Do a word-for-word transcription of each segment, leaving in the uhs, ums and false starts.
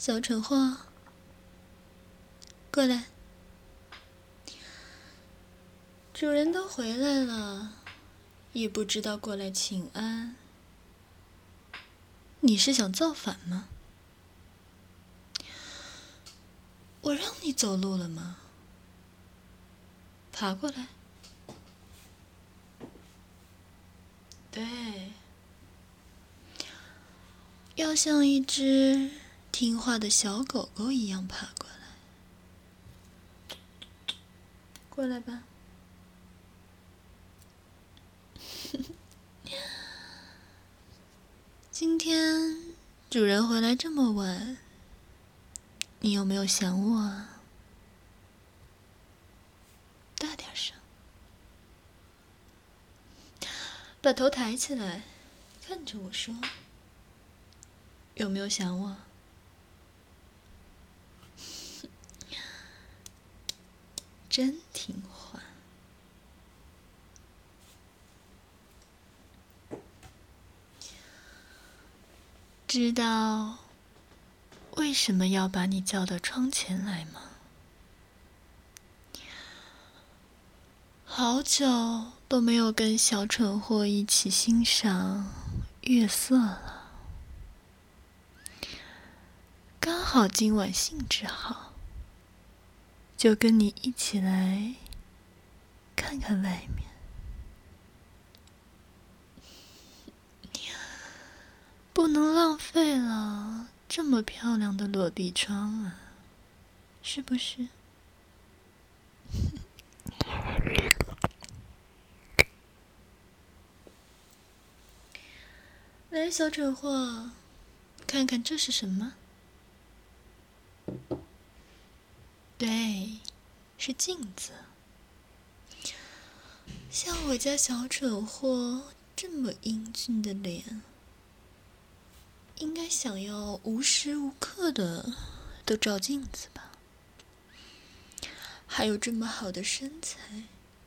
小蠢货，过来。主人都回来了，也不知道过来请安。你是想造反吗？我让你走路了吗？爬过来。对，要像一只听话的小狗狗一样爬过来。过来吧。今天主人回来这么晚，你有没有想我啊？大点声，把头抬起来，看着我说，有没有想我？真听话。知道为什么要把你叫到窗前来吗？好久都没有跟小蠢货一起欣赏月色了，刚好今晚兴致好，就跟你一起来看看外面。不能浪费了这么漂亮的落地窗啊，是不是？来，小蠢货，看看这是什么？对，是镜子。像我家小蠢货这么英俊的脸，应该想要无时无刻的都照镜子吧？还有这么好的身材。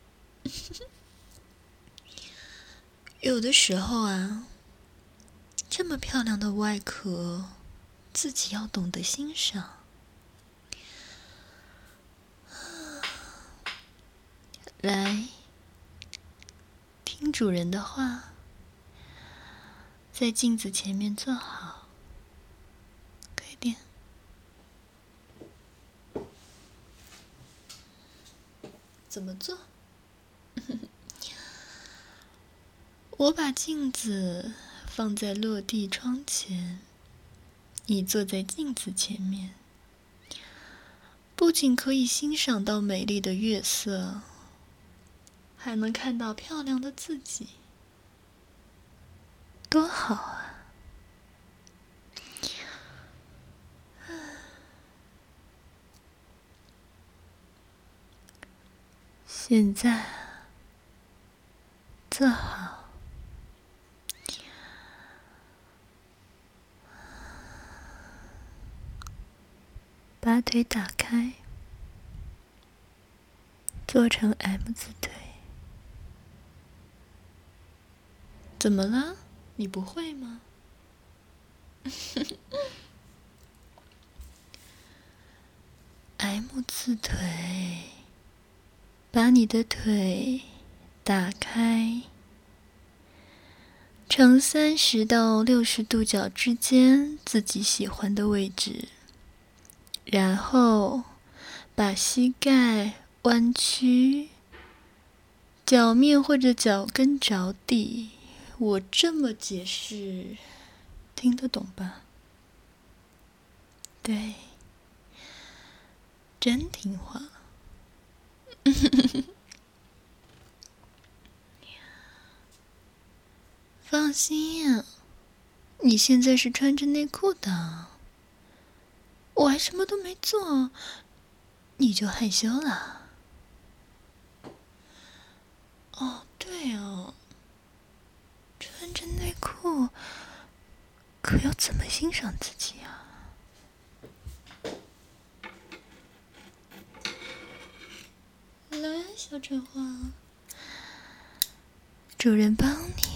有的时候啊，这么漂亮的外壳，自己要懂得欣赏。来，听主人的话，在镜子前面坐好，快点。怎么做？我把镜子放在落地窗前，你坐在镜子前面，不仅可以欣赏到美丽的月色，还能看到漂亮的自己，多好啊！现在坐好，把腿打开，做成 M 字腿。怎么了？你不会吗？M 字腿，把你的腿打开，呈三十到六十度角之间自己喜欢的位置，然后把膝盖弯曲，脚面或者脚跟着地。我这么解释，听得懂吧？对，真听话。放心，你现在是穿着内裤的，我还什么都没做，你就害羞了。哦，对哦，穿着内裤可要怎么欣赏自己啊？来，小蠢货，主人帮你。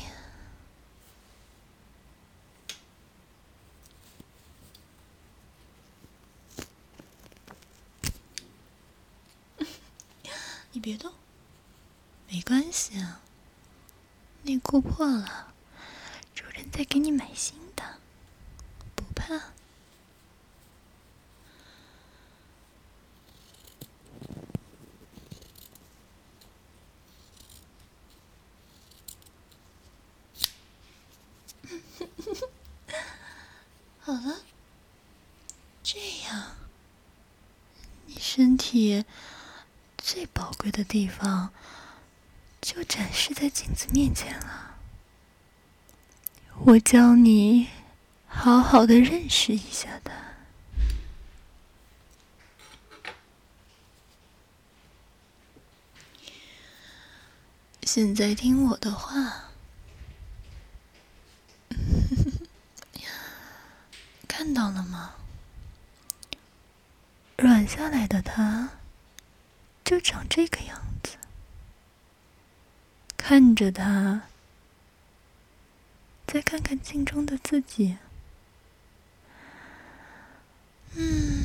内裤破了，主人再给你买新的，不怕。好了，这样，你身体最宝贵的地方就展示在镜子面前了。我教你好好的认识一下它。现在听我的话，看到了吗？软下来的它就长这个样子。看着它，再看看镜中的自己，嗯，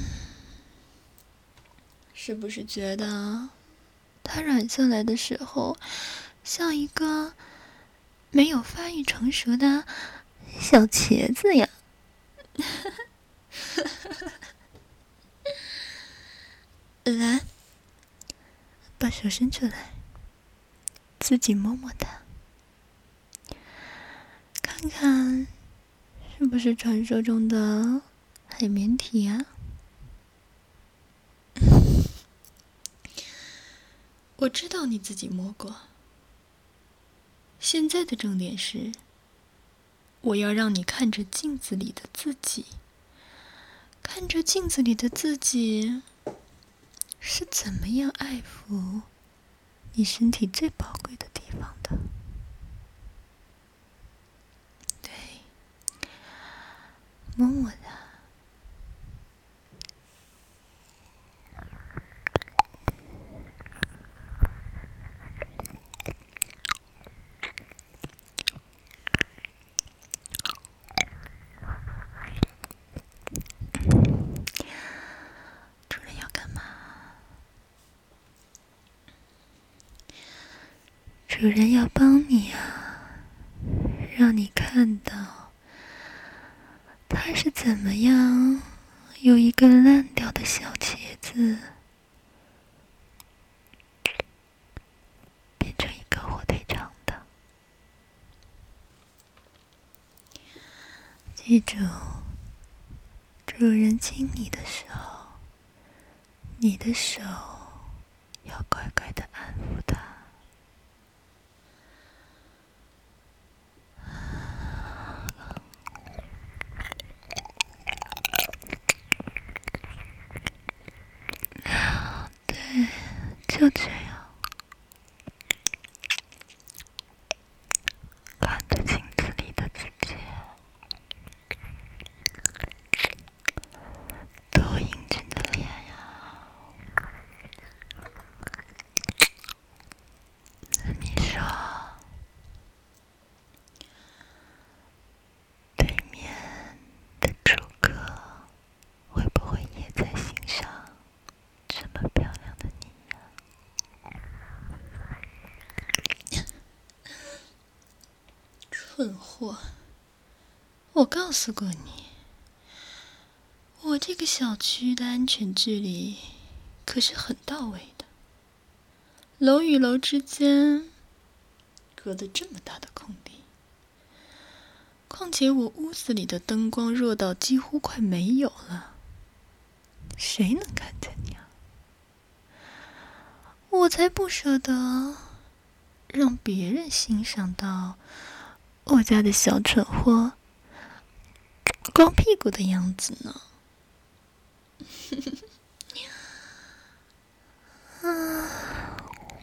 是不是觉得它软下来的时候，像一个没有发育成熟的小茄子呀？来，把手伸出来，自己摸摸它，看看是不是传说中的海绵体啊？我知道你自己摸过。现在的重点是，我要让你看着镜子里的自己，看着镜子里的自己是怎么样爱抚你身体最宝贵的地方的。对，摸摸它。主人要干嘛？主人要帮你啊，让你看到它是怎么样由一个烂掉的小茄子变成一个火腿肠的。记住，主人亲你的时候，你的手要乖乖的安抚它。对，就这样。看着镜子里的自己，多英俊的脸呀！你说，对面的住客会不会也在欣赏这么漂亮的你呀？蠢货！我告诉过你，我这个小区的安全距离可是很到位的，楼与楼之间隔得这么大的空地，况且我屋子里的灯光弱到几乎快没有了，谁能看见你啊？我才不舍得让别人欣赏到我家的小蠢货光屁股的样子呢。啊，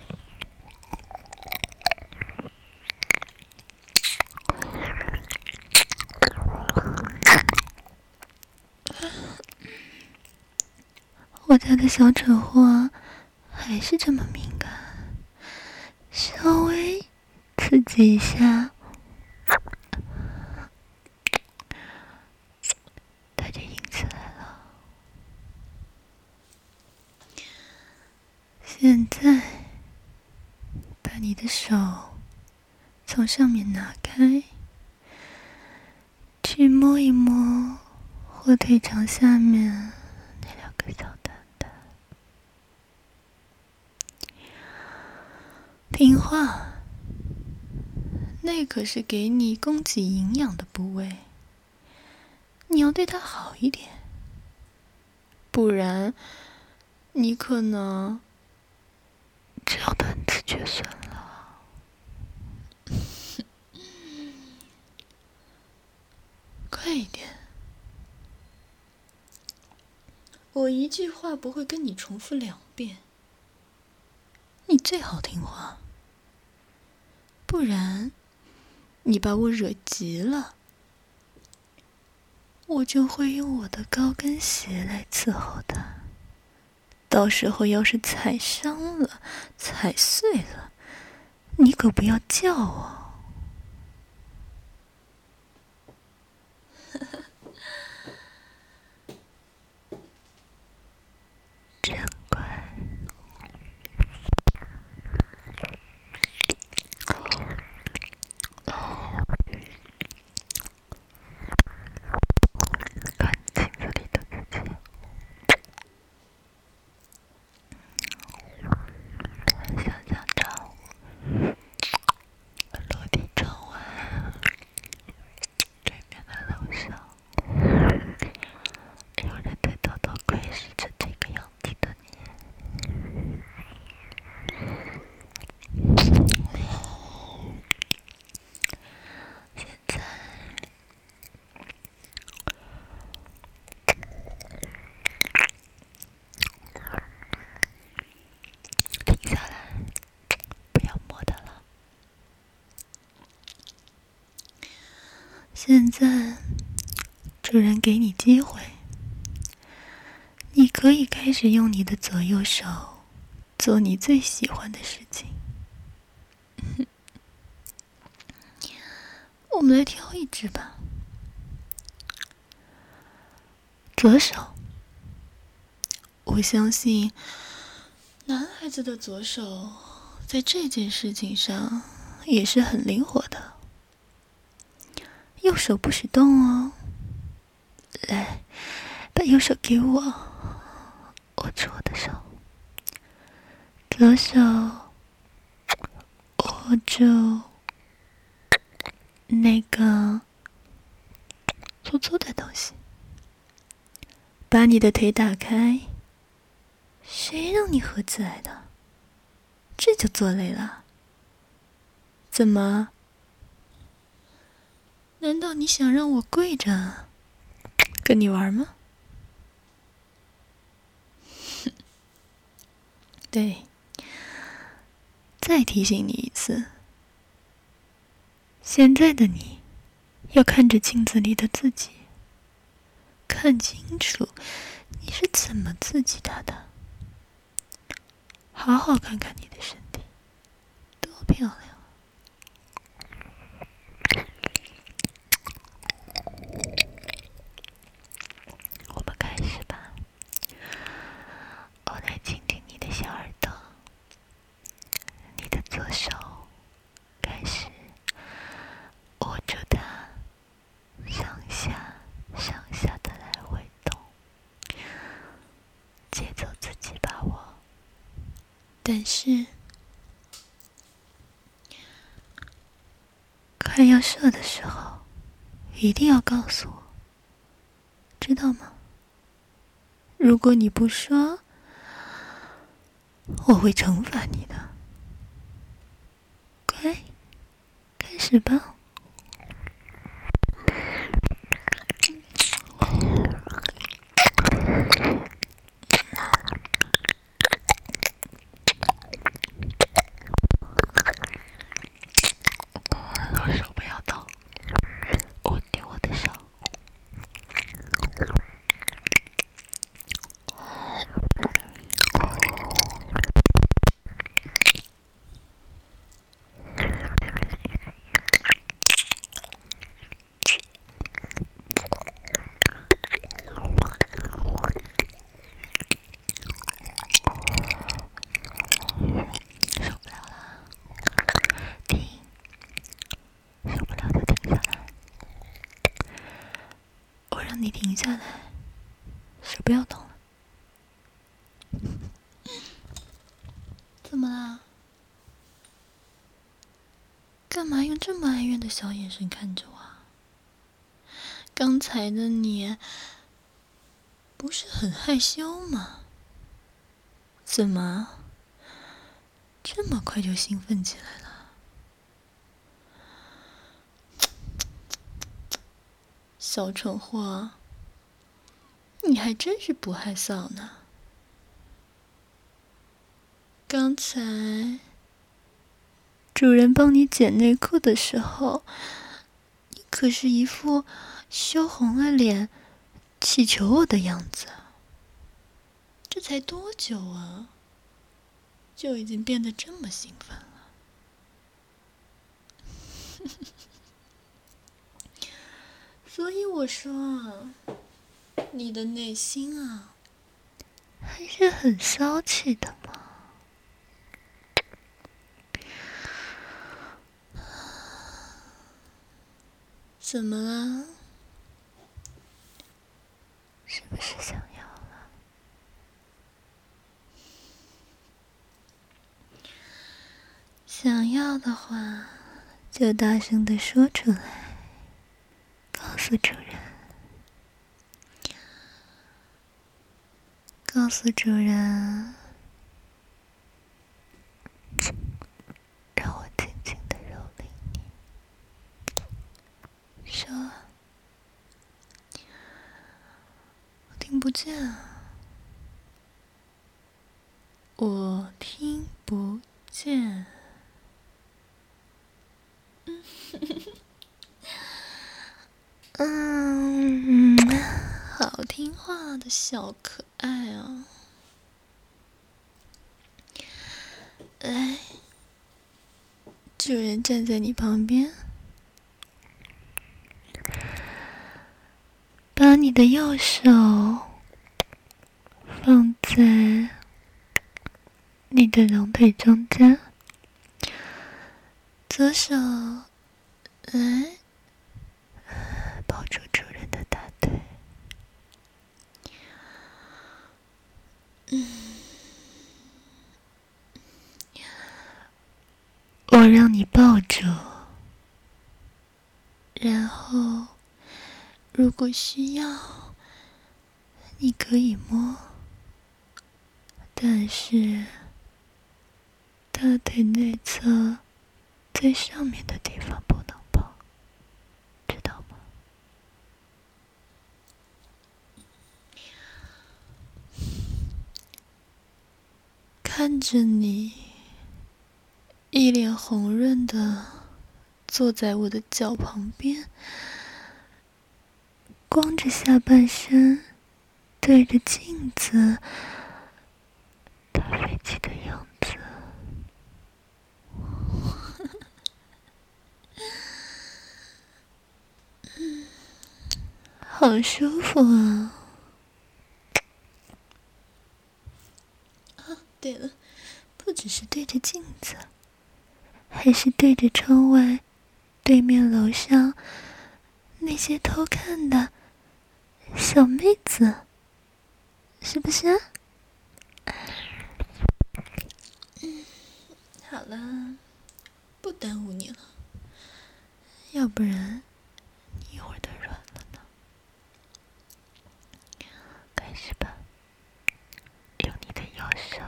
我家的小蠢货还是这么敏感，稍微刺激一下，它就硬起来了。现在，把你的手从上面拿开，去摸一摸火腿肠下面那两个小蛋蛋。听话，那可是给你供给营养的部位，你要对它好一点，不然你可能只有断子绝孙了。快一点，我一句话不会跟你重复两遍，你最好听话，不然你把我惹急了，我就会用我的高跟鞋来伺候它。到时候要是踩伤了、踩碎了，你可不要叫我。真乖。看镜子里的自己。想象着落地窗外，对面的楼上，有人在偷偷窥视着这个样子的你。现在，停下来，不要摸它了。现在，主人给你机会，你可以开始用你的左右手做你最喜欢的事情。我们来挑一只吧。左手，我相信男孩子的左手在这件事情上也是很灵活的。右手不许动哦。来，把右手给我，握住我的手。左手握住那个粗粗的东西。把你的腿打开。谁让你合起来的？这就做累了。怎么？难道你想让我跪着跟你玩吗？对，再提醒你一次，现在的你要看着镜子里的自己，看清楚你是怎么刺激他的。好好看看你的身体，多漂亮！我们开始吧。我来倾听你的小耳朵，你的左手开始握住它，上下上下的来回动，节奏自己把握。但是快要射的时候，一定要告诉我，知道吗？如果你不说，我会惩罚你的。乖，开始吧。手不要动，握紧我的手。受不了了，停！ 让你停下来，手不要动了。怎么啦？干嘛用这么哀怨的小眼神看着我啊？刚才的你不是很害羞吗？怎么这么快就兴奋起来了？小蠢货，你还真是不害臊呢。刚才主人帮你剪内裤的时候，你可是一副羞红了脸祈求我的样子。这才多久啊，就已经变得这么兴奋了。所以我说啊，你的内心啊，还是很骚气的嘛。怎么了？是不是想要了？想要的话，就大声地说出来，告诉主人，告诉主人，让我轻轻地蹂躏你。说，我听不见啊，我听不见。嗯，好听话的小可爱啊！来，主人站在你旁边，把你的右手放在你的两腿中间，左手来抱住主人的大腿。嗯，我让你抱住，然后如果需要，你可以摸，但是大腿内侧最上面的地方不能碰，知道吗？看着你一脸红润的坐在我的脚旁边，光着下半身对着镜子打飞机的样子，好舒服啊！啊，对了，不只是对着镜子，还是对着窗外对面楼上那些偷看的小妹子，是不是啊？嗯，好了，不耽误你了，要不然你一会儿都软了呢。开始吧，用你的右手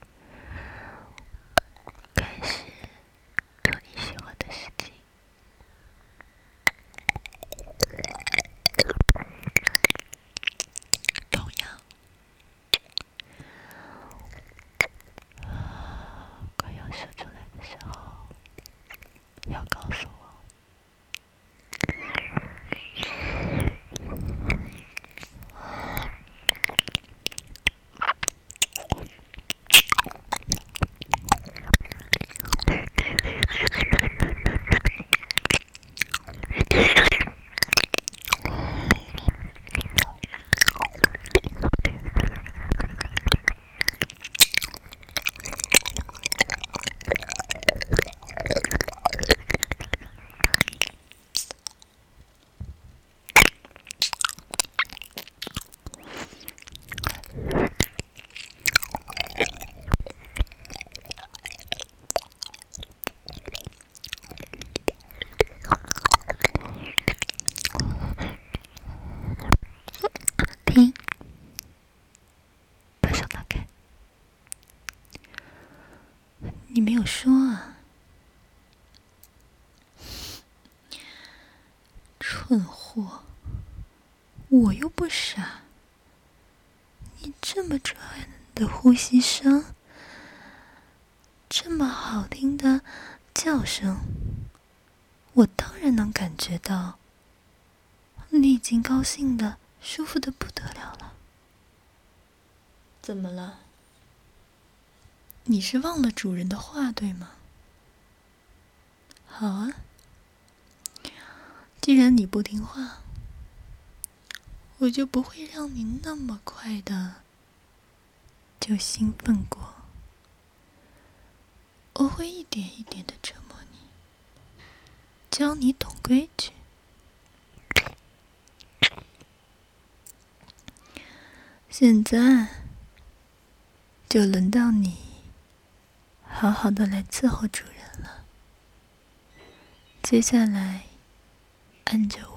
开始做你喜欢的事情。同样，快要射出来的时候，要告诉我， 没有说啊？蠢货，我又不傻。你这么转的呼吸声，这么好听的叫声，我当然能感觉到。你已经高兴的、舒服的不得了了。怎么了？你是忘了主人的话，对吗？好啊，既然你不听话，我就不会让你那么快的就兴奋过。我会一点一点的折磨你，教你懂规矩。现在就轮到你好好的来伺候主人了。接下来按着